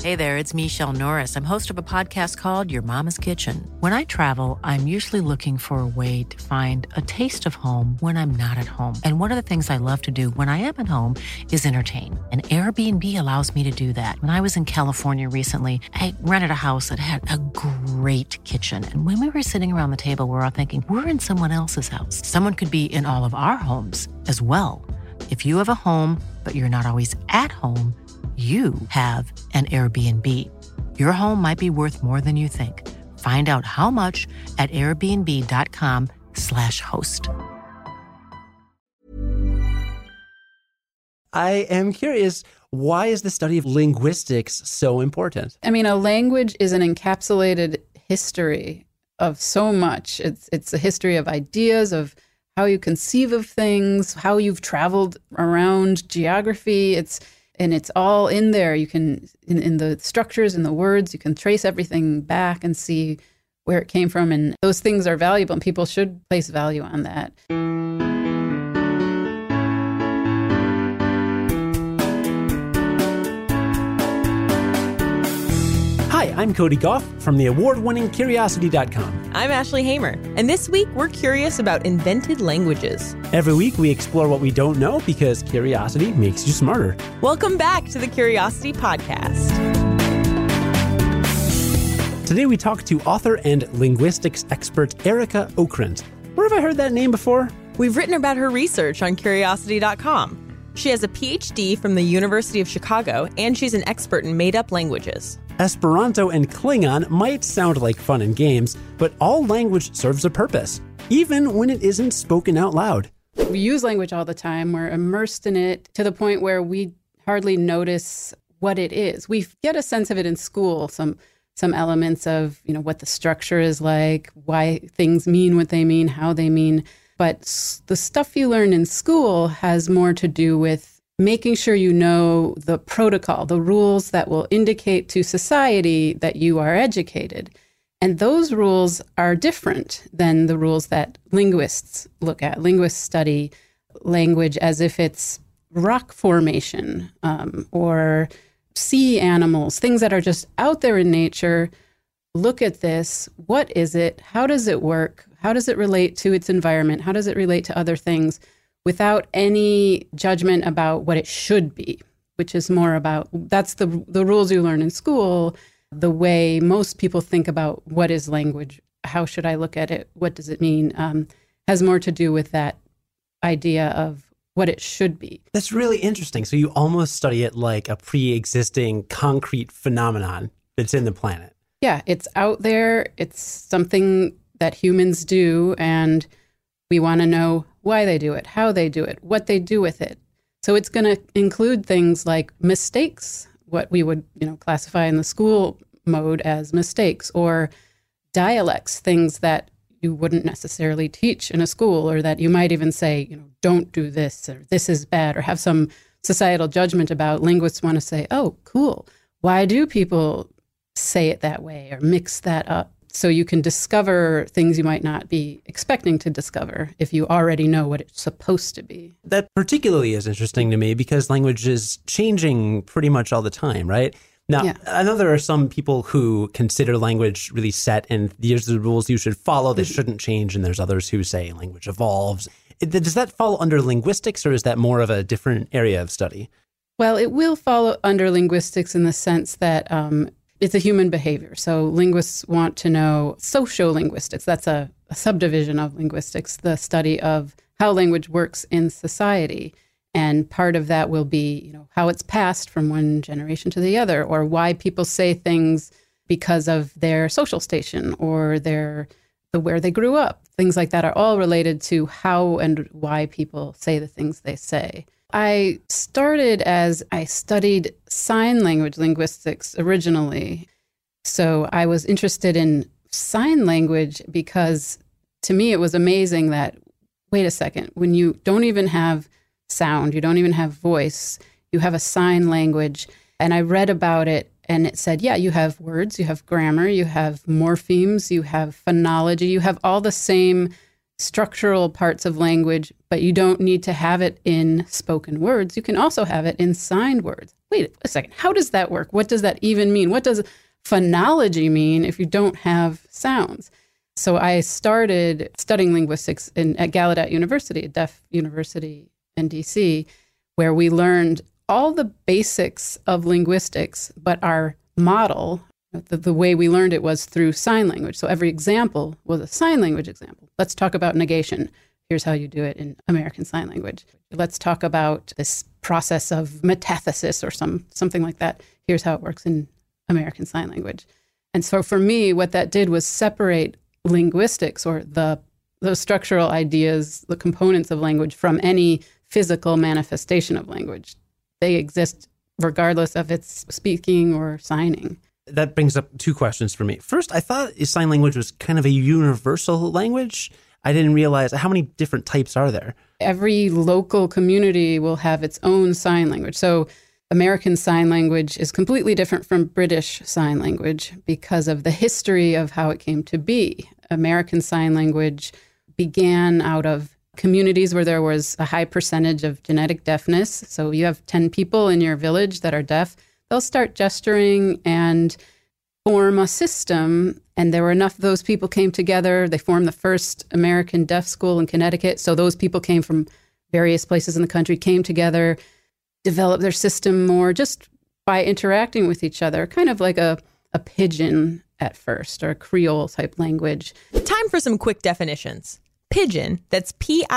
Hey there, it's Michelle Norris. I'm host of a podcast called Your Mama's Kitchen. When I travel, I'm usually looking for a way to find a taste of home when I'm not at home. And one of the things I love to do when I am at home is entertain. And Airbnb allows me to do that. When I was in California recently, I rented a house that had a great kitchen. And when we were sitting around the table, we were all thinking, we're in someone else's house. Someone could be in all of our homes as well. If you have a home, but you're not always at home, you have an Airbnb. Your home might be worth more than you think. Find out how much at airbnb.com/host. I am curious, why is the study of linguistics so important? I mean, a language is an encapsulated history of so much. It's a history of ideas, of how you conceive of things, how you've traveled around geography. It's all in there. You can, in the structures, in the words, you can trace everything back and see where it came from. And those things are valuable, and people should place value on that. Hi, I'm Cody Goff from the award-winning Curiosity.com. I'm Ashley Hamer, and this week we're curious about invented languages. Every week we explore what we don't know because curiosity makes you smarter. Welcome back to the Curiosity Podcast. Today we talk to author and linguistics expert Erica Okrant. Where have I heard that name before? We've written about her research on Curiosity.com. She has a PhD from the University of Chicago, and she's an expert in made-up languages. Esperanto and Klingon might sound like fun and games, but all language serves a purpose, even when it isn't spoken out loud. We use language all the time. We're immersed in it to the point where we hardly notice what it is. We get a sense of it in school, some elements of, what the structure is like, why things mean what they mean, how they mean. But the stuff you learn in school has more to do with making sure you know the protocol, the rules that will indicate to society that you are educated. And those rules are different than the rules that linguists look at. Linguists study language as if it's rock formation or sea animals, things that are just out there in nature. Look at this. What is it? How does it work? How does it relate to its environment? How does it relate to other things? Without any judgment about what it should be, which is more about, that's the rules you learn in school, the way most people think about what is language, how should I look at it, what does it mean, has more to do with that idea of what it should be. That's really interesting. So you almost study it like a pre-existing concrete phenomenon that's in the planet. Yeah, it's out there. It's something that humans do, and we want to know why they do it, how they do it, what they do with it. So it's going to include things like mistakes, what we would, classify in the school mode as mistakes, or dialects, things that you wouldn't necessarily teach in a school, or that you might even say, don't do this, or this is bad, or have some societal judgment about. Linguists want to say, oh, cool. Why do people say it that way or mix that up? So you can discover things you might not be expecting to discover if you already know what it's supposed to be. That particularly is interesting to me because language is changing pretty much all the time, right? Now, yeah. I know there are some people who consider language really set and these are the rules you should follow, they shouldn't change, and there's others who say language evolves. Does that fall under linguistics, or is that more of a different area of study? Well, it will fall under linguistics in the sense that it's a human behavior. So linguists want to know sociolinguistics. That's a subdivision of linguistics, the study of how language works in society. And part of that will be, how it's passed from one generation to the other, or why people say things because of their social station or where they grew up. Things like that are all related to how and why people say the things they say. I started as I studied sign language linguistics originally. So I was interested in sign language because to me it was amazing that, wait a second, when you don't even have sound, you don't even have voice, you have a sign language. And I read about it and it said, yeah, you have words, you have grammar, you have morphemes, you have phonology, you have all the same structural parts of language, but you don't need to have it in spoken words. You can also have it in signed words. wait a second, how does that work? What does that even mean? What does phonology mean if you don't have sounds? So I started studying linguistics at Gallaudet University, a deaf university in DC, where we learned all the basics of linguistics, but our model, the way we learned it was through sign language. So every example was a sign language example. Let's talk about negation. Here's how you do it in American Sign Language. Let's talk about this process of metathesis or something like that. Here's how it works in American Sign Language. And so for me, what that did was separate linguistics or the structural ideas, the components of language from any physical manifestation of language. They exist regardless of its speaking or signing. That brings up two questions for me. First, I thought sign language was kind of a universal language. I didn't realize how many different types are there. Every local community will have its own sign language. So American Sign Language is completely different from British Sign Language because of the history of how it came to be. American Sign Language began out of communities where there was a high percentage of genetic deafness. So you have 10 people in your village that are deaf. They'll start gesturing and form a system. And there were enough of those people came together. They formed the first American Deaf School in Connecticut. So those people came from various places in the country, came together, developed their system more just by interacting with each other, kind of like a pidgin at first, or a Creole type language. Time for some quick definitions. Pidgin, that's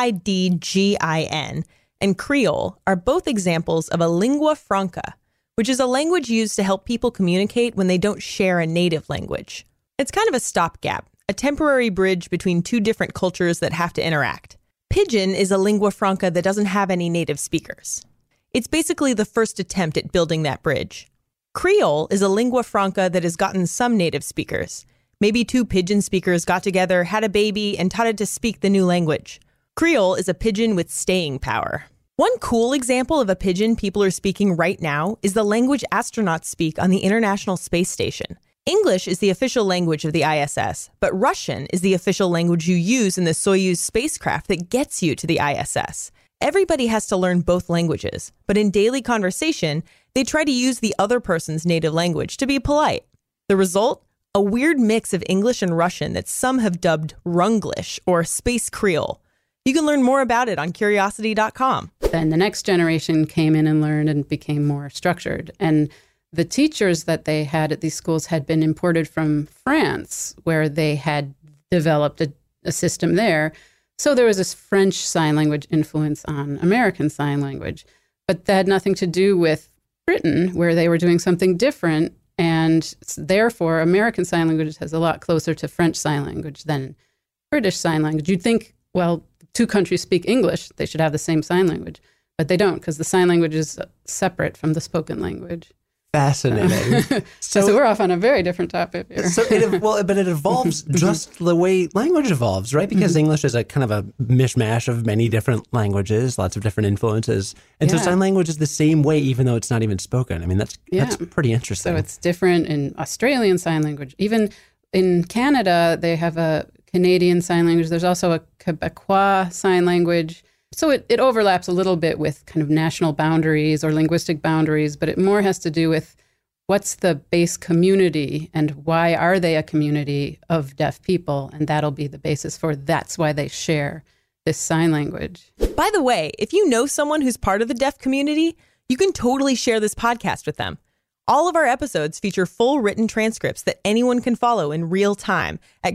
P-I-D-G-I-N, and Creole are both examples of a lingua franca, which is a language used to help people communicate when they don't share a native language. It's kind of a stopgap, a temporary bridge between two different cultures that have to interact. Pidgin is a lingua franca that doesn't have any native speakers. It's basically the first attempt at building that bridge. Creole is a lingua franca that has gotten some native speakers. Maybe two pidgin speakers got together, had a baby, and taught it to speak the new language. Creole is a pidgin with staying power. One cool example of a pidgin people are speaking right now is the language astronauts speak on the International Space Station. English is the official language of the ISS, but Russian is the official language you use in the Soyuz spacecraft that gets you to the ISS. Everybody has to learn both languages, but in daily conversation, they try to use the other person's native language to be polite. The result? A weird mix of English and Russian that some have dubbed Runglish or Space Creole. You can learn more about it on Curiosity.com. Then the next generation came in and learned and became more structured. And the teachers that they had at these schools had been imported from France, where they had developed a system there. So there was this French Sign Language influence on American Sign Language. But that had nothing to do with Britain, where they were doing something different. And therefore, American Sign Language has a lot closer to French Sign Language than British Sign Language. You'd think, well, two countries speak English, they should have the same sign language. But they don't, because the sign language is separate from the spoken language. Fascinating. So we're off on a very different topic here. But it evolves just the way language evolves, right? Because English is a kind of a mishmash of many different languages, lots of different influences. And so sign language is the same way, even though it's not even spoken. I mean, that's pretty interesting. So it's different in Australian Sign Language. Even in Canada, they have a Canadian Sign Language. There's also a Quebecois Sign Language. So it overlaps a little bit with kind of national boundaries or linguistic boundaries, but it more has to do with what's the base community and why are they a community of deaf people? And that'll be the basis for that's why they share this sign language. By the way, if you know someone who's part of the deaf community, you can totally share this podcast with them. All of our episodes feature full written transcripts that anyone can follow in real time at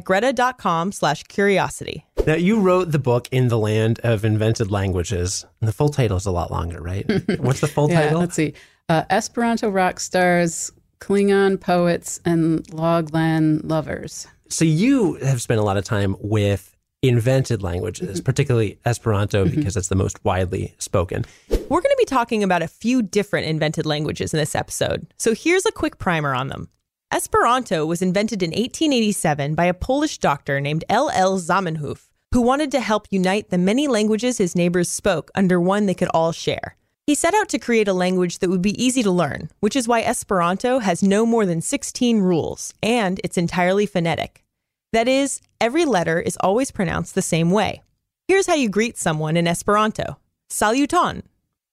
greta.com/curiosity. Now, you wrote the book In the Land of Invented Languages. And the full title is a lot longer, right? What's the full title? Let's see. Esperanto Rock Stars, Klingon Poets, and Loglan Lovers. So you have spent a lot of time with invented languages, particularly Esperanto, because it's the most widely spoken. We're going to be talking about a few different invented languages in this episode. So here's a quick primer on them. Esperanto was invented in 1887 by a Polish doctor named L.L. Zamenhof, who wanted to help unite the many languages his neighbors spoke under one they could all share. He set out to create a language that would be easy to learn, which is why Esperanto has no more than 16 rules, and it's entirely phonetic. That is, every letter is always pronounced the same way. Here's how you greet someone in Esperanto. Saluton.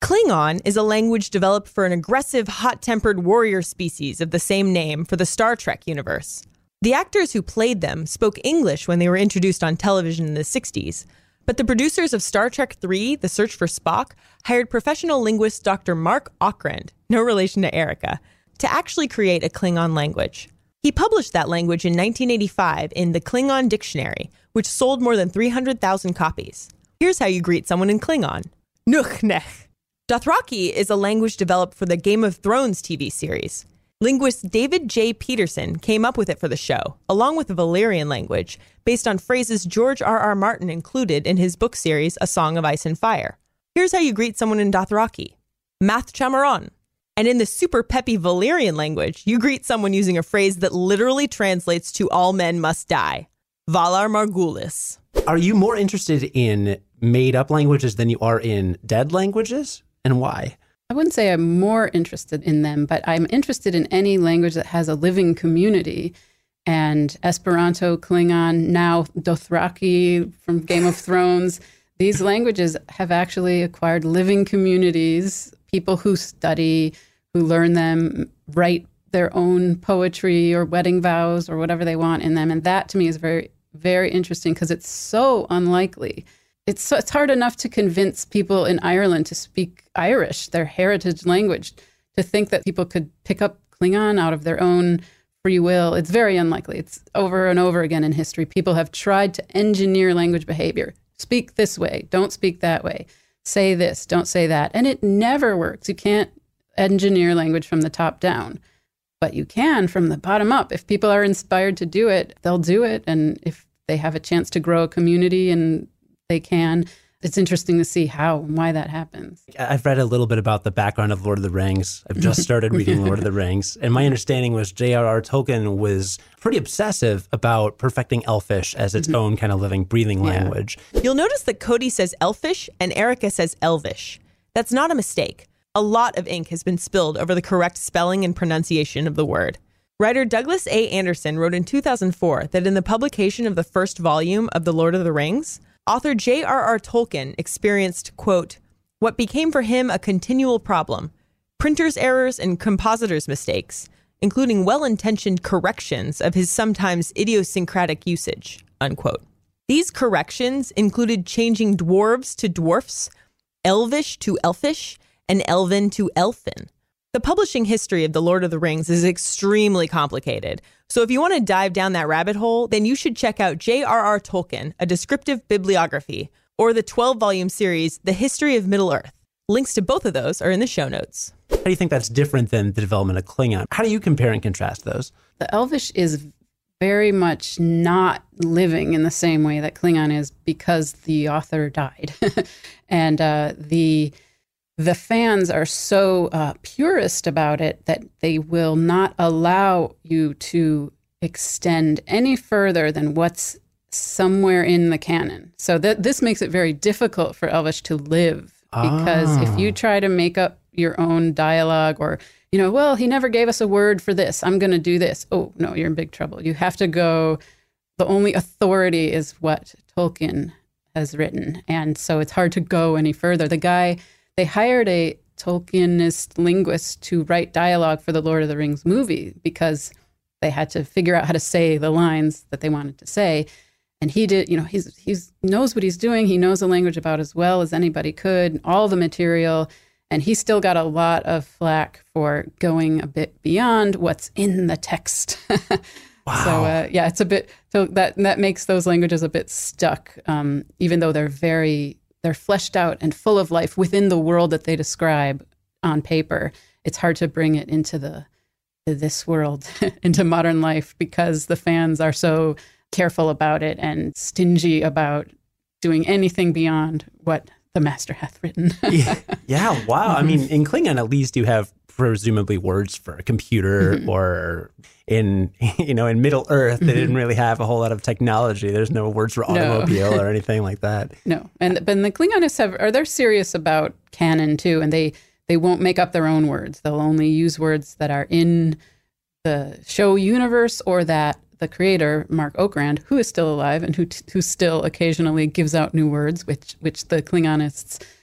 Klingon is a language developed for an aggressive, hot-tempered warrior species of the same name for the Star Trek universe. The actors who played them spoke English when they were introduced on television in the 60s, but the producers of Star Trek III, The Search for Spock, hired professional linguist Dr. Mark Okrand, no relation to Erica, to actually create a Klingon language. He published that language in 1985 in the Klingon Dictionary, which sold more than 300,000 copies. Here's how you greet someone in Klingon. Nuchnech. Dothraki is a language developed for the Game of Thrones TV series. Linguist David J. Peterson came up with it for the show, along with the Valyrian language, based on phrases George R.R. Martin included in his book series A Song of Ice and Fire. Here's how you greet someone in Dothraki. Math Chamaron. And in the super peppy Valyrian language, you greet someone using a phrase that literally translates to all men must die. Valar Morghulis. Are you more interested in made-up languages than you are in dead languages? And why? I wouldn't say I'm more interested in them, but I'm interested in any language that has a living community. And Esperanto, Klingon, now Dothraki from Game of Thrones, these languages have actually acquired living communities, people who study, who learn them, write their own poetry or wedding vows or whatever they want in them. And that to me is very, very interesting because it's so unlikely. It's hard enough to convince people in Ireland to speak Irish, their heritage language, to think that people could pick up Klingon out of their own free will. It's very unlikely. It's over and over again in history. People have tried to engineer language behavior. Speak this way, don't speak that way. Say this, don't say that. And it never works. You can't engineer language from the top down, but you can from the bottom up. If people are inspired to do it, they'll do it. And if they have a chance to grow a community and they can, it's interesting to see how and why that happens. I've read a little bit about the background of Lord of the Rings. I've just started reading Lord of the Rings. And my understanding was J.R.R. Tolkien was pretty obsessive about perfecting Elfish as its own kind of living, breathing language. You'll notice that Cody says Elfish and Erica says Elvish. That's not a mistake. A lot of ink has been spilled over the correct spelling and pronunciation of the word. Writer Douglas A. Anderson wrote in 2004 that in the publication of the first volume of The Lord of the Rings, author J.R.R. Tolkien experienced, quote, what became for him a continual problem, printer's errors and compositor's mistakes, including well-intentioned corrections of his sometimes idiosyncratic usage, unquote. These corrections included changing dwarves to dwarfs, elvish to elfish, and elven to elfin. The publishing history of The Lord of the Rings is extremely complicated, so if you want to dive down that rabbit hole, then you should check out J.R.R. Tolkien, A Descriptive Bibliography, or the 12-volume series, The History of Middle-earth. Links to both of those are in the show notes. How do you think that's different than the development of Klingon? How do you compare and contrast those? The Elvish is very much not living in the same way that Klingon is because the author died. And the fans are so purist about it that they will not allow you to extend any further than what's somewhere in the canon. So this makes it very difficult for Elvish to live because if you try to make up your own dialogue or, well, he never gave us a word for this, I'm going to do this. Oh, no, you're in big trouble. You have to go, the only authority is what Tolkien has written. And so it's hard to go any further. They hired a Tolkienist linguist to write dialogue for the Lord of the Rings movie because they had to figure out how to say the lines that they wanted to say. And he did, he knows what he's doing. He knows the language about as well as anybody could, all the material. And he still got a lot of flack for going a bit beyond what's in the text. Wow. So, it's a bit, so that makes those languages a bit stuck, even though they're fleshed out and full of life within the world that they describe on paper. It's hard to bring it into this world, into modern life, because the fans are so careful about it and stingy about doing anything beyond what the master hath written. Yeah, wow. I mean, in Klingon, at least you have presumably words for a computer, or in Middle Earth, they didn't really have a whole lot of technology. There's no words for automobile or anything like that. No. But the Klingonists they're serious about canon too, and they won't make up their own words. They'll only use words that are in the show universe or that the creator, Mark Okrand, who is still alive and who still occasionally gives out new words, which the Klingonists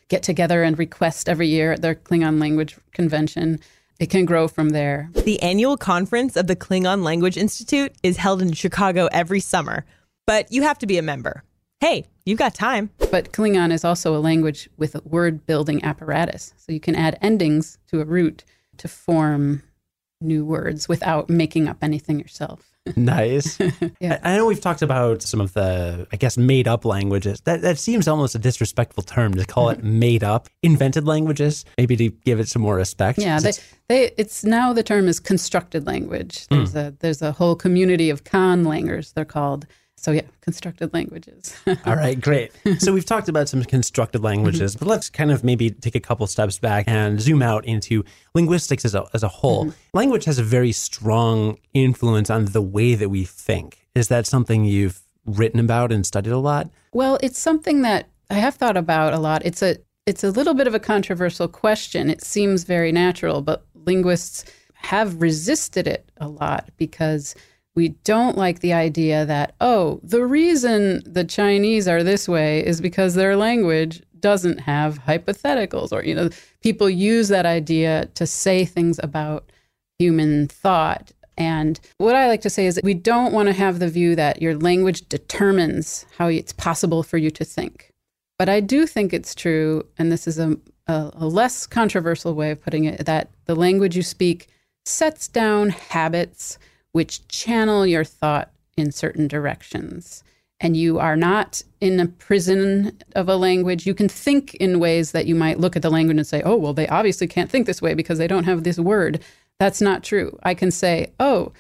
get together and request every year at their Klingon language convention. It can grow from there. The annual conference of the Klingon Language Institute is held in Chicago every summer, but you have to be a member. Hey, you've got time. But Klingon is also a language with a word-building apparatus. So you can add endings to a root to form new words without making up anything yourself. Nice. Yeah. I know we've talked about some of the, I guess, made up languages. That seems almost a disrespectful term to call it made up. Invented languages, maybe to give it some more respect. Yeah, it's now the term is constructed language. There's a whole community of conlangers, they're called. So yeah, constructed languages. All right, great. So we've talked about some constructed languages, but let's kind of maybe take a couple steps back and zoom out into linguistics as a whole. Language has a very strong influence on the way that we think. Is that something you've written about and studied a lot? Well, it's something that I have thought about a lot. It's a little bit of a controversial question. It seems very natural, but linguists have resisted it a lot because we don't like the idea that, the reason the Chinese are this way is because their language doesn't have hypotheticals, or, people use that idea to say things about human thought. And what I like to say is that we don't want to have the view that your language determines how it's possible for you to think. But I do think it's true, and this is a less controversial way of putting it, that the language you speak sets down habits which channel your thought in certain directions. And you are not in a prison of a language. You can think in ways that you might look at the language and say, they obviously can't think this way because they don't have this word. That's not true. I can say,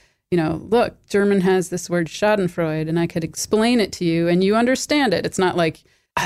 look, German has this word Schadenfreude, and I could explain it to you and you understand it. It's not like,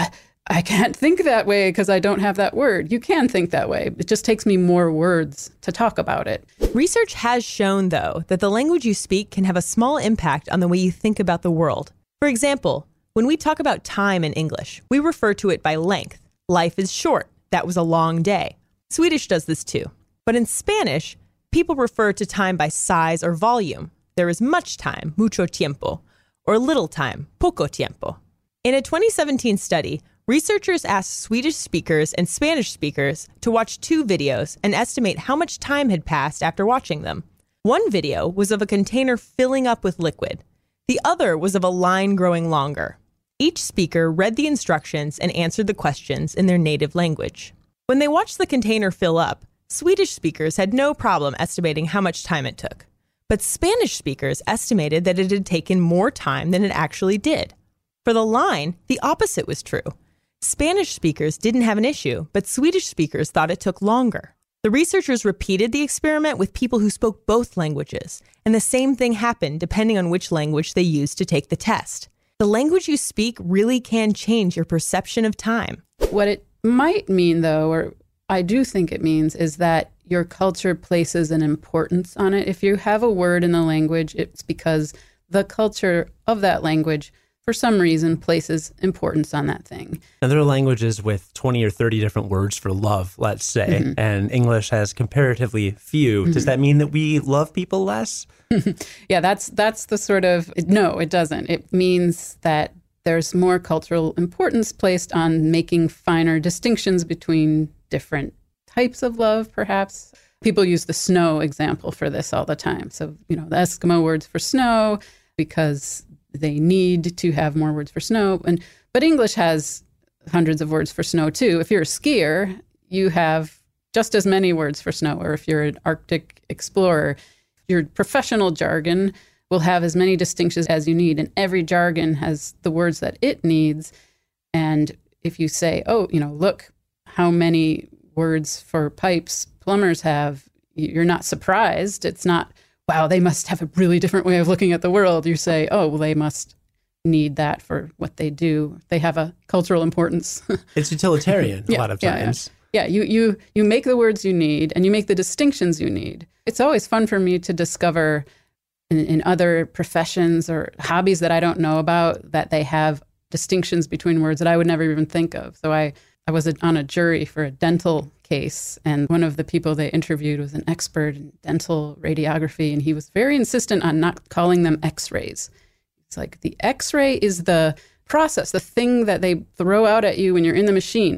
I can't think that way because I don't have that word. You can think that way. It just takes me more words to talk about it. Research has shown, though, that the language you speak can have a small impact on the way you think about the world. For example, when we talk about time in English, we refer to it by length. Life is short. That was a long day. Swedish does this too. But in Spanish, people refer to time by size or volume. There is much time, mucho tiempo, or little time, poco tiempo. In a 2017 study, researchers asked Swedish speakers and Spanish speakers to watch 2 videos and estimate how much time had passed after watching them. One video was of a container filling up with liquid. The other was of a line growing longer. Each speaker read the instructions and answered the questions in their native language. When they watched the container fill up, Swedish speakers had no problem estimating how much time it took. But Spanish speakers estimated that it had taken more time than it actually did. For the line, the opposite was true. Spanish speakers didn't have an issue, but Swedish speakers thought it took longer. The researchers repeated the experiment with people who spoke both languages, and the same thing happened depending on which language they used to take the test. The language you speak really can change your perception of time. What it might mean, though, or I do think it means, is that your culture places an importance on it. If you have a word in the language, it's because the culture of that language for some reason, places importance on that thing. Now, there are languages with 20 or 30 different words for love, let's say, and English has comparatively few. Does that mean that we love people less? Yeah, that's the sort of, no, it doesn't. It means that there's more cultural importance placed on making finer distinctions between different types of love, perhaps. People use the snow example for this all the time. So, the Eskimo words for snow, because they need to have more words for snow. But English has hundreds of words for snow too. If you're a skier, you have just as many words for snow. Or if you're an Arctic explorer, your professional jargon will have as many distinctions as you need. And every jargon has the words that it needs. And if you say, look how many words for pipes plumbers have, you're not surprised. It's not, wow, they must have a really different way of looking at the world. You say, they must need that for what they do. They have a cultural importance. It's utilitarian a lot of times. Yeah, you make the words you need and you make the distinctions you need. It's always fun for me to discover in other professions or hobbies that I don't know about that they have distinctions between words that I would never even think of. So I was on a jury for a dental case, and one of the people they interviewed was an expert in dental radiography, and he was very insistent on not calling them x-rays. It's like the x-ray is the process, the thing that they throw out at you when you're in the machine.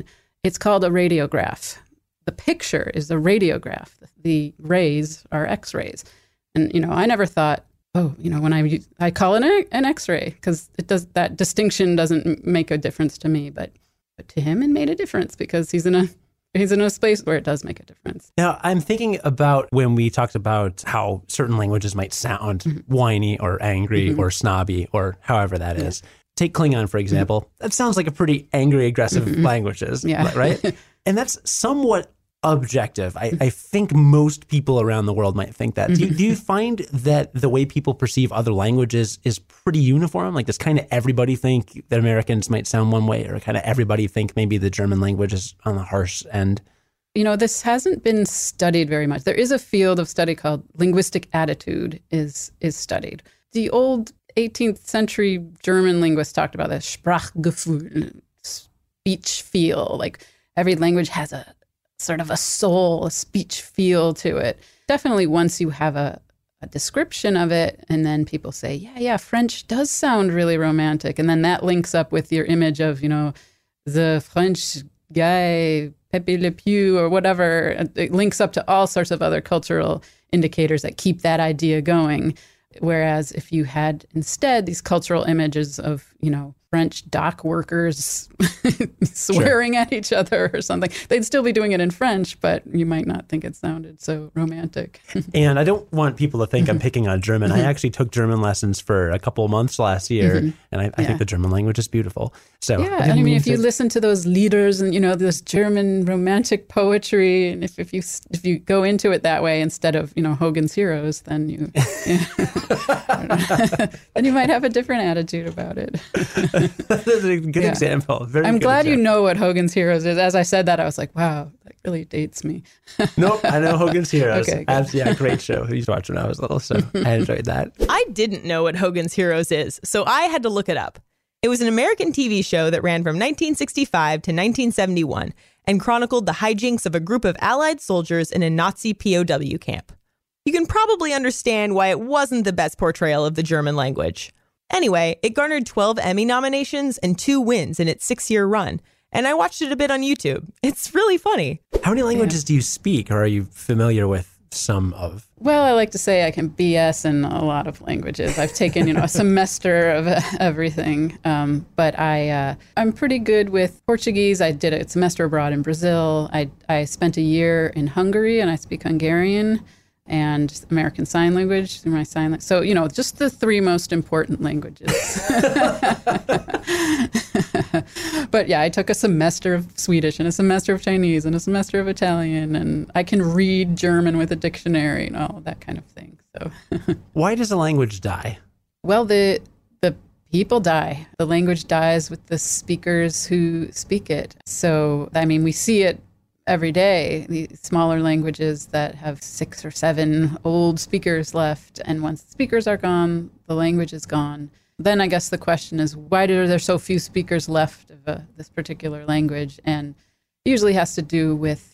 It's called a radiograph. The picture is the radiograph. The rays are X-rays. And, I never thought, when I call it an X-ray, because that distinction doesn't make a difference to me. But to him, it made a difference because he's in a space where it does make a difference. Now, I'm thinking about when we talked about how certain languages might sound whiny or angry or snobby or however that is. Take Klingon, for example. That sounds like a pretty angry, aggressive languages, right? And that's somewhat objective. I think most people around the world might think that. Do you find that the way people perceive other languages is pretty uniform? Like, does kind of everybody think that Americans might sound one way, or kind of everybody think maybe the German language is on the harsh end? This hasn't been studied very much. There is a field of study called linguistic attitude is studied. The old 18th century German linguists talked about this Sprachgefühl, speech feel. Like every language has a sort of a soul, a speech feel to it. Definitely once you have a description of it, and then people say, yeah, French does sound really romantic. And then that links up with your image of, the French guy, Pepe Le Pew or whatever. It links up to all sorts of other cultural indicators that keep that idea going. Whereas if you had instead these cultural images of, French dock workers swearing at each other or something, they'd still be doing it in French, but you might not think it sounded so romantic. And I don't want people to think I'm picking on German. I actually took German lessons for a couple of months last year, and I think the German language is beautiful. So I mean, if you listen to those lieders and this German romantic poetry, and if you go into it that way instead of Hogan's Heroes, then you then you might have a different attitude about it. That's a good example. I'm glad you know what Hogan's Heroes is. As I said that, I was like, wow, that really dates me. Nope, I know Hogan's Heroes. Okay, great show. I used to watch when I was little, so I enjoyed that. I didn't know what Hogan's Heroes is, so I had to look it up. It was an American TV show that ran from 1965 to 1971 and chronicled the hijinks of a group of Allied soldiers in a Nazi POW camp. You can probably understand why it wasn't the best portrayal of the German language. Anyway, it garnered 12 Emmy nominations and 2 wins in its 6-year run, and I watched it a bit on YouTube. It's really funny. How many languages do you speak, or are you familiar with some of? Well, I like to say I can BS in a lot of languages. I've taken, a semester of everything, but I'm pretty good with Portuguese. I did a semester abroad in Brazil. I spent a year in Hungary, and I speak Hungarian and American Sign Language through my sign language. So, just the 3 most important languages. But yeah, I took a semester of Swedish and a semester of Chinese and a semester of Italian, and I can read German with a dictionary and all that kind of thing. So, why does a language die? Well, the people die. The language dies with the speakers who speak it. So, I mean, we see it every day, the smaller languages that have 6 or 7 old speakers left. And once the speakers are gone, the language is gone. Then I guess the question is, why are there so few speakers left of this particular language? And it usually has to do with,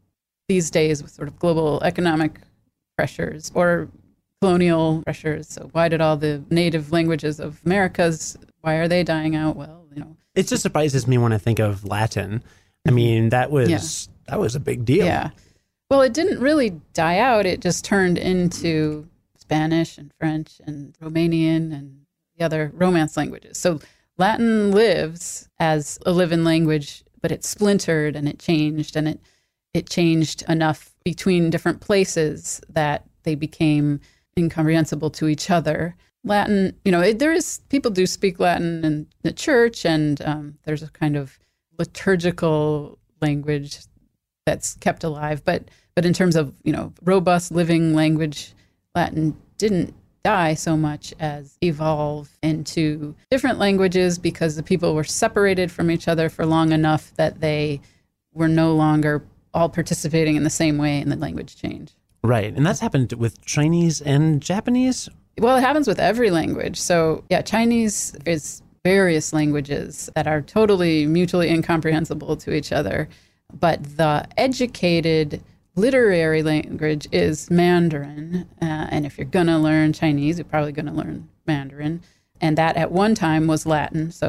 these days with sort of global economic pressures or colonial pressures. So why did all the native languages of Americas, why are they dying out? Well, It just surprises me when I think of Latin. I mean, that was a big deal. Yeah. Well, it didn't really die out. It just turned into Spanish and French and Romanian and the other Romance languages. So Latin lives as a living language, but it splintered and it changed, and it changed enough between different places that they became incomprehensible to each other. Latin, people do speak Latin in the church, and there's a kind of liturgical language that's kept alive, but in terms of robust living language, Latin didn't die so much as evolve into different languages because the people were separated from each other for long enough that they were no longer all participating in the same way in the language change. Right, and that's happened with Chinese and Japanese? Well, it happens with every language. So yeah, Chinese is various languages that are totally mutually incomprehensible to each other. But the educated literary language is Mandarin. And if you're going to learn Chinese, you're probably going to learn Mandarin. And that at one time was Latin. So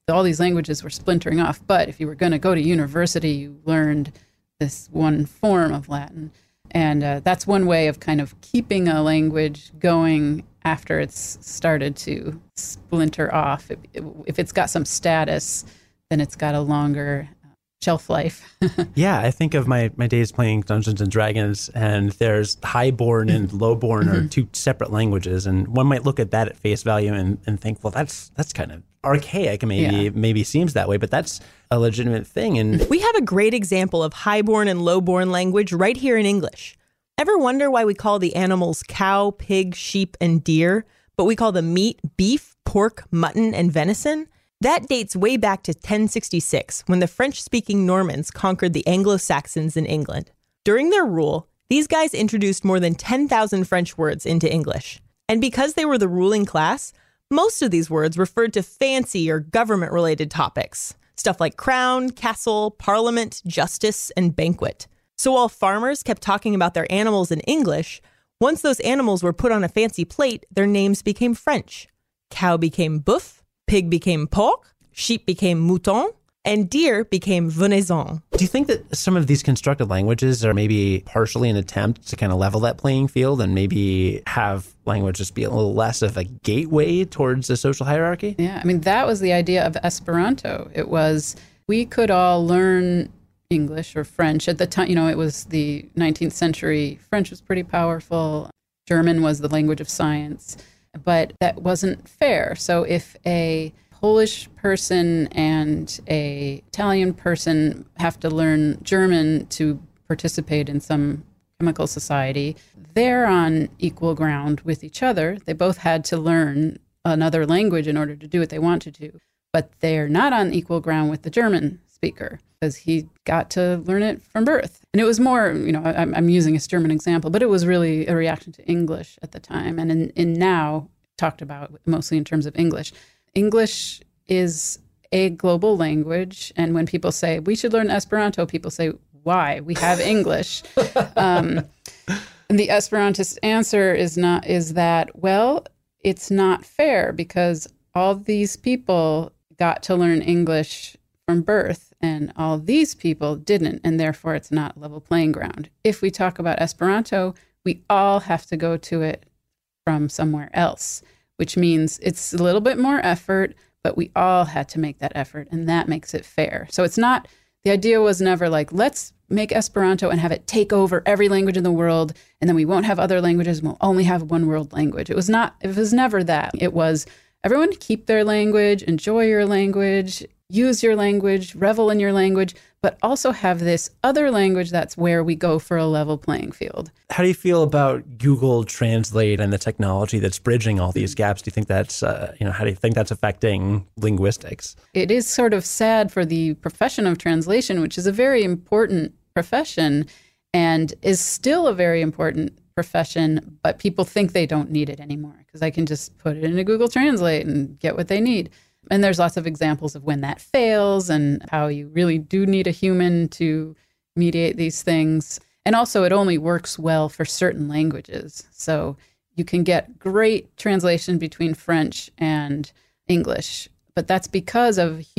all these languages were splintering off. But if you were going to go to university, you learned this one form of Latin. And that's one way of kind of keeping a language going after it's started to splinter off. If it's got some status, then it's got a longer shelf life. Yeah, I think of my days playing Dungeons and Dragons, and there's highborn and lowborn are two separate languages, and one might look at that at face value and think, well, that's kind of archaic, maybe seems that way, but that's a legitimate thing. And we have a great example of highborn and lowborn language right here in English. Ever wonder why we call the animals cow, pig, sheep, and deer, but we call the meat beef, pork, mutton, and venison? That dates way back to 1066, when the French-speaking Normans conquered the Anglo-Saxons in England. During their rule, these guys introduced more than 10,000 French words into English. And because they were the ruling class, most of these words referred to fancy or government-related topics. Stuff like crown, castle, parliament, justice, and banquet. So while farmers kept talking about their animals in English, once those animals were put on a fancy plate, their names became French. Cow became boeuf, pig became porc, sheep became mouton, and deer became venaison. Do you think that some of these constructed languages are maybe partially an attempt to kind of level that playing field and maybe have language just be a little less of a gateway towards a social hierarchy? Yeah, I mean, that was the idea of Esperanto. It was, we could all learn English or French. At the time, it was the 19th century. French was pretty powerful. German was the language of science. But that wasn't fair. So if a Polish person and a Italian person have to learn German to participate in some chemical society, they're on equal ground with each other. They both had to learn another language in order to do what they wanted to. But they're not on equal ground with the German speaker because he got to learn it from birth. And it was more, I'm using a German example, but it was really a reaction to English at the time. And in now, talked about mostly in terms of English. English is a global language. And when people say, we should learn Esperanto, people say, why? We have English. And the Esperantist answer is that, well, it's not fair because all these people got to learn English from birth and all these people didn't, and therefore it's not level playing ground. If we talk about Esperanto, we all have to go to it from somewhere else, which means it's a little bit more effort, but we all had to make that effort, and that makes it fair. So it's not, the idea was never like, let's make Esperanto and have it take over every language in the world, and then we won't have other languages, and we'll only have one world language. It was never that. It was, everyone keep their language, enjoy your language, use your language, revel in your language, but also have this other language that's where we go for a level playing field. How do you feel about Google Translate and the technology that's bridging all these gaps? Do you think that's, how do you think that's affecting linguistics? It is sort of sad for the profession of translation, which is a very important profession and is still a very important profession, but people think they don't need it anymore because I can just put it into Google Translate and get what they need. And there's lots of examples of when that fails and how you really do need a human to mediate these things. And also it only works well for certain languages. So you can get great translation between French and English, but that's because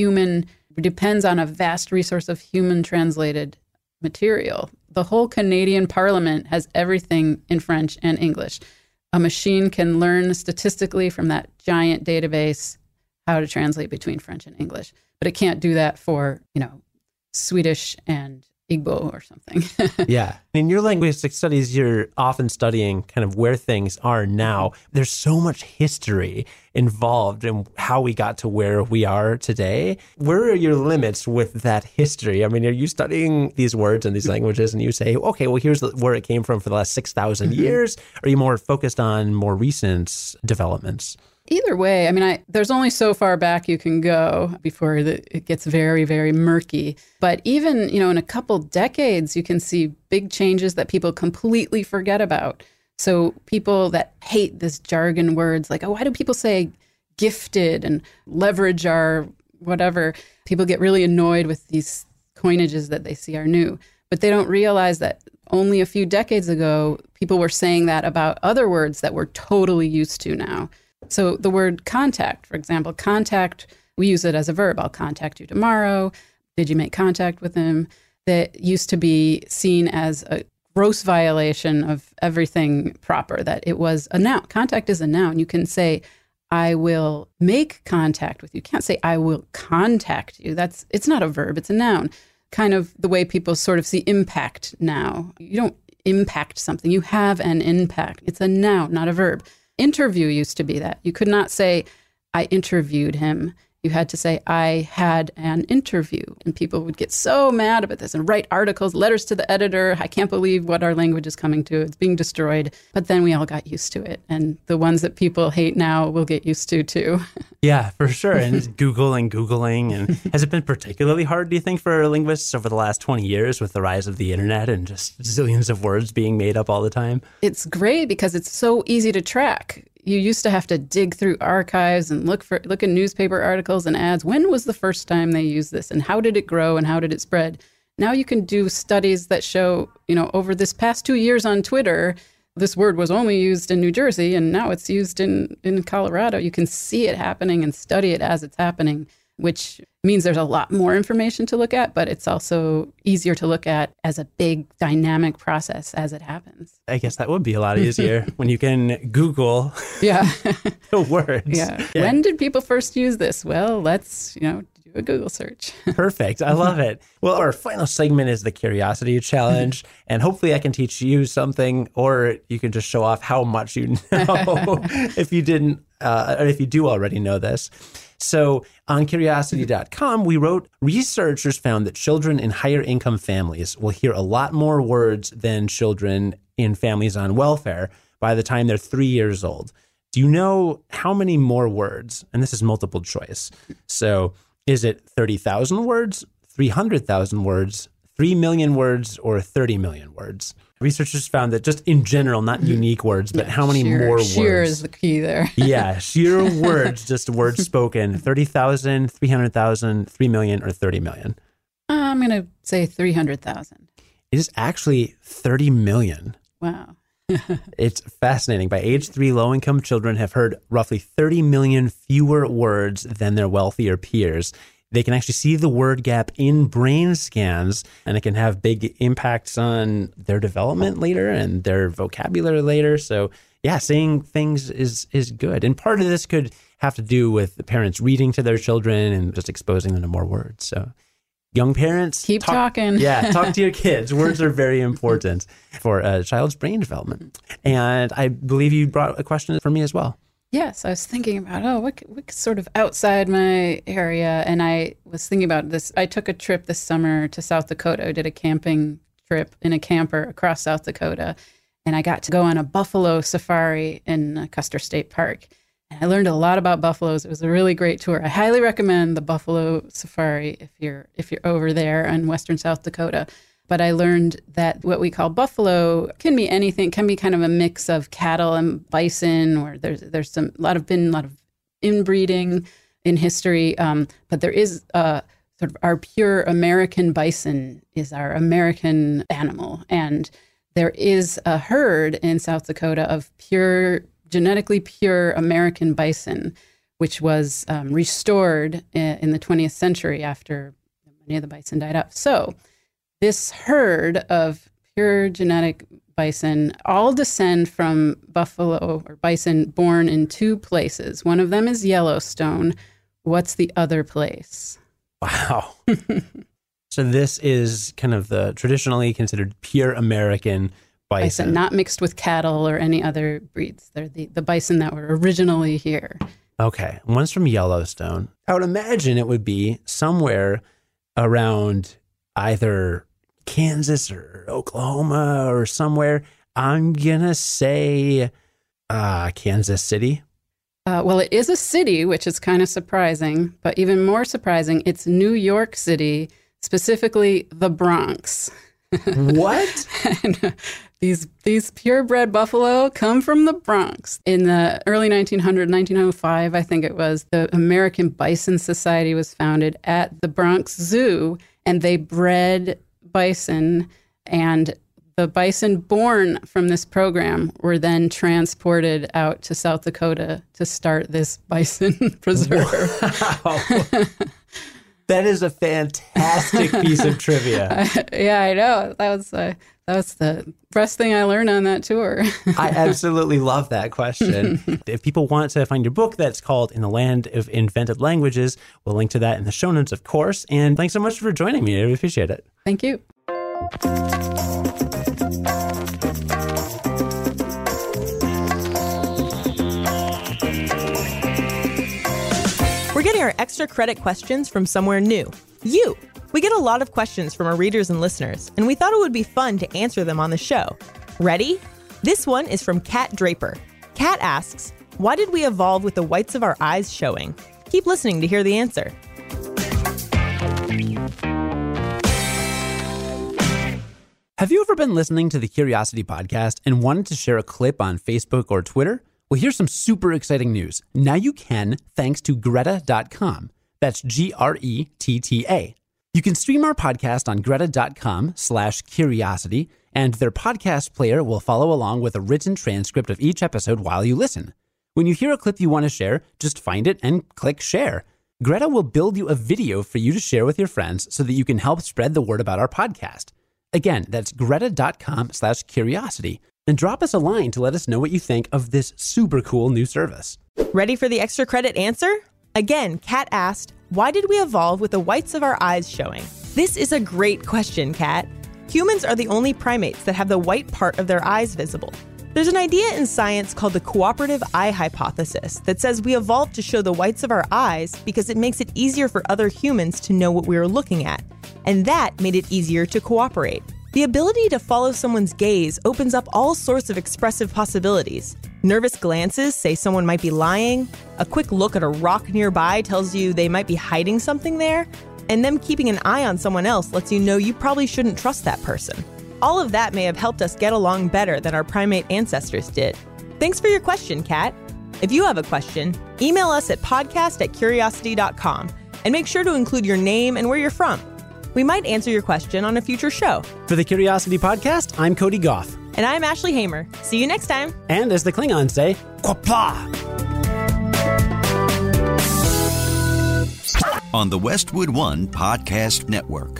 depends on a vast resource of human translated material. The whole Canadian Parliament has everything in French and English. A machine can learn statistically from that giant database how to translate between French and English, but it can't do that for, Swedish and Igbo or something. Yeah. In your linguistic studies, you're often studying kind of where things are now. There's so much history involved in how we got to where we are today. Where are your limits with that history? I mean, are you studying these words and these languages and you say, okay, well, here's where it came from for the last 6,000 years? Or are you more focused on more recent developments? Either way, I mean, there's only so far back you can go before it gets very, very murky. But even, in a couple decades, you can see big changes that people completely forget about. So people that hate this jargon words like, why do people say gifted and leverage our whatever? People get really annoyed with these coinages that they see are new. But they don't realize that only a few decades ago, people were saying that about other words that we're totally used to now. So the word contact, for example, contact We use it as a verb. I'll contact you tomorrow. Did you make contact with him? That used to be seen as a gross violation of everything proper, that it was a noun. Contact is a noun. You can say, I will make contact with you. You can't say, I will contact you. It's not a verb, it's a noun. Kind of the way people sort of see impact now. You don't impact something, you have an impact. It's a noun, not a verb. Interview used to be that. You could not say, I interviewed him. You had to say, I had an interview. And people would get so mad about this and write articles, letters to the editor. I can't believe what our language is coming to. It's being destroyed. But then we all got used to it. And the ones that people hate now will get used to too. Yeah, for sure. And it's Googling. And has it been particularly hard, do you think, for linguists over the last 20 years with the rise of the internet and just zillions of words being made up all the time? It's great because it's so easy to track. You used to have to dig through archives and look at newspaper articles and ads. When was the first time they used this and how did it grow and how did it spread? Now you can do studies that show, over this past 2 years on Twitter, this word was only used in New Jersey and now it's used in Colorado. You can see it happening and study it as it's happening, which means there's a lot more information to look at, but it's also easier to look at as a big dynamic process as it happens. I guess that would be a lot easier when you can Google the words. Yeah. When did people first use this? Well, let's, do a Google search. Perfect. I love it. Well, our final segment is the Curiosity Challenge. And hopefully I can teach you something, or you can just show off how much you know if you didn't, or if you do already know this. So on Curiosity.com, we wrote, researchers found that children in higher income families will hear a lot more words than children in families on welfare by the time they're 3 years old. Do you know how many more words? And this is multiple choice. So is it 30,000 words, 300,000 words, 3 million words, or 30 million words? Researchers found that just in general, not unique words, but how many more words? Sheer is the key there. Yeah, sheer words, just words spoken. 30,000, 300,000, 3 million, or 30 million? I'm going to say 300,000. It is actually 30 million. Wow. It's fascinating. By age 3, low-income children have heard roughly 30 million fewer words than their wealthier peers. They can actually see the word gap in brain scans, and it can have big impacts on their development later and their vocabulary later. So yeah, saying things is good. And part of this could have to do with the parents reading to their children and just exposing them to more words. So young parents, keep talking. Yeah, talk to your kids. Words are very important for a child's brain development. And I believe you brought a question for me as well. Yes, I was thinking about, what sort of outside my area, and I was thinking about this. I took a trip this summer to South Dakota. I did a camping trip in a camper across South Dakota, and I got to go on a buffalo safari in Custer State Park. And I learned a lot about buffaloes. It was a really great tour. I highly recommend the buffalo safari if you're over there in western South Dakota. But I learned that what we call buffalo can be anything, can be kind of a mix of cattle and bison, or there's a lot of inbreeding in history. But there is sort of our pure American bison is our American animal. And there is a herd in South Dakota of genetically pure American bison, which was restored in the 20th century after many of the bison died off. So this herd of pure genetic bison all descend from buffalo or bison born in 2 places. One of them is Yellowstone. What's the other place? Wow. So this is kind of the traditionally considered pure American bison. Not mixed with cattle or any other breeds. They're the bison that were originally here. Okay. One's from Yellowstone. I would imagine it would be somewhere around either Kansas or Oklahoma or somewhere. I'm going to say Kansas City. Well, it is a city, which is kind of surprising, but even more surprising, it's New York City, specifically the Bronx. What? And, these purebred buffalo come from the Bronx. In the early 1905, I think it was, the American Bison Society was founded at the Bronx Zoo, and they bred bison, and The bison born from this program were then transported out to South Dakota to start this bison preserve. Wow. That is a fantastic piece of trivia. Yeah, I know. That was the best thing I learned on that tour. I absolutely love that question. If people want to find your book that's called In the Land of Invented Languages, we'll link to that in the show notes, of course. And thanks so much for joining me. I really appreciate it. Thank you. We're getting our extra credit questions from somewhere new. You. We get a lot of questions from our readers and listeners, and we thought it would be fun to answer them on the show. Ready? This one is from Kat Draper. Kat asks, why did we evolve with the whites of our eyes showing? Keep listening to hear the answer. Have you ever been listening to the Curiosity Podcast and wanted to share a clip on Facebook or Twitter? Well, here's some super exciting news. Now you can, thanks to Greta.com. That's Gretta. You can stream our podcast on Greta.com/curiosity, and their podcast player will follow along with a written transcript of each episode while you listen. When you hear a clip you want to share, just find it and click share. Greta will build you a video for you to share with your friends so that you can help spread the word about our podcast. Again, that's Greta.com/curiosity. And drop us a line to let us know what you think of this super cool new service. Ready for the extra credit answer? Again, Kat asked, why did we evolve with the whites of our eyes showing? This is a great question, Kat. Humans are the only primates that have the white part of their eyes visible. There's an idea in science called the cooperative eye hypothesis that says we evolved to show the whites of our eyes because it makes it easier for other humans to know what we are looking at. And that made it easier to cooperate. The ability to follow someone's gaze opens up all sorts of expressive possibilities. Nervous glances say someone might be lying. A quick look at a rock nearby tells you they might be hiding something there. And them keeping an eye on someone else lets you know you probably shouldn't trust that person. All of that may have helped us get along better than our primate ancestors did. Thanks for your question, Kat. If you have a question, email us at podcast@curiosity.com and make sure to include your name and where you're from. We might answer your question on a future show. For the Curiosity Podcast, I'm Cody Goff. And I'm Ashley Hamer. See you next time. And as the Klingons say, Qapla'! On the Westwood One Podcast Network.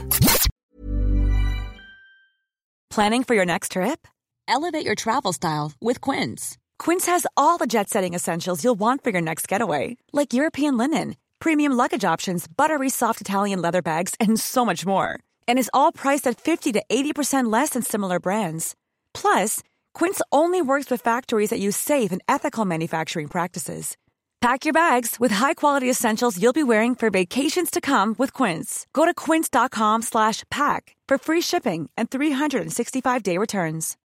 Planning for your next trip? Elevate your travel style with Quince. Quince has all the jet-setting essentials you'll want for your next getaway, like European linen, premium luggage options, buttery soft Italian leather bags, and so much more. And is all priced at 50 to 80% less than similar brands. Plus, Quince only works with factories that use safe and ethical manufacturing practices. Pack your bags with high-quality essentials you'll be wearing for vacations to come with Quince. Go to quince.com/pack for free shipping and 365-day returns.